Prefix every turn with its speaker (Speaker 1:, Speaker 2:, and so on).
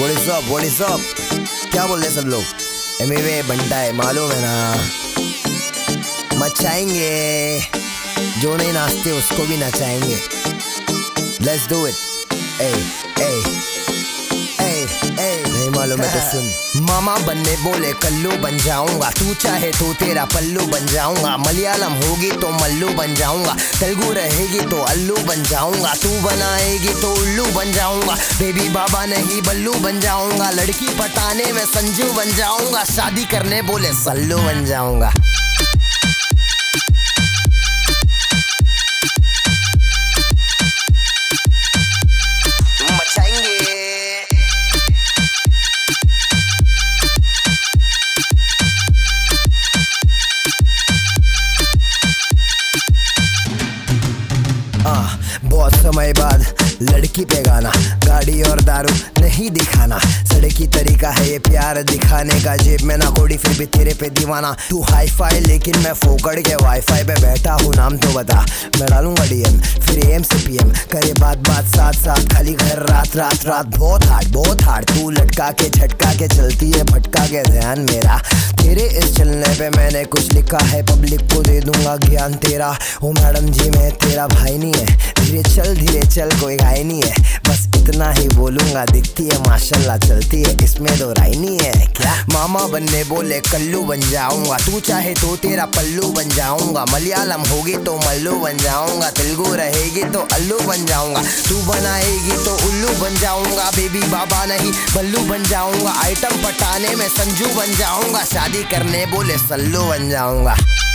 Speaker 1: What is up? क्या बोल रहे सब लोग? एमवे बंटा है, मालूम है ना। मचाएंगे, जो नहीं नाचते उसको भी नचाएंगे। Let's do it. ए नहीं मालूम है तो सुन। मामा बनने बोले कल्लू बन जाऊंगा, तू चाहे तो तेरा पल्लू बन जाऊंगा। मलयालम होगी तो मल्लू बन जाऊंगा, तेलुगु रहेगी तो अल्लू बन जाऊंगा। तू बनाएगी तो उल्लू बन जाऊंगा, बेबी बाबा नहीं बल्लू बन जाऊंगा। लड़की पटाने में संजू बन जाऊंगा, शादी करने बोले सल्लू बन जाऊंगा। बहुत समय बाद लड़की पे गाना, गाड़ी और दारू नहीं दिखाना। सड़क की तरीका है ये प्यार दिखाने का, जेब में ना कोड़ी फिर भी तेरे पे दीवाना। तू हाई फाई लेकिन मैं फोकड़ के वाईफाई पे बैठा हूँ, नाम तो बता। मैं डालूंगा डीएम फिर एम से पीएम, करे बात साथ साथ, खाली घर रात रात रात। बहुत हार्ड तू लटका के झटका के चलती है, भटका के ध्यान मेरा। तेरे इस चलने पे मैंने कुछ लिखा है, पब्लिक को दे दूंगा ज्ञान तेरा। ओ मैडम जी मैं तेरा भाई नहीं है, धीरे चल कोई घाय नहीं है। बस इतना ही बोलूंगा, दिखती है माशाल्लाह चलती है, इसमें दो राय नहीं है क्या। मामा बनने बोले कल्लू बन जाऊंगा, तू चाहे तो तेरा पल्लू बन जाऊंगा। मलयालम होगी तो मल्लू बन जाऊंगा, तेलुगु रहेगी तो अल्लू बन जाऊंगा। तू बनाएगी तो उल्लू बन जाऊंगा, बेबी बाबा नहीं बल्लू बन जाऊंगा। आइटम पटाने में संजू बन जाऊंगा, शादी करने बोले सल्लू बन जाऊंगा।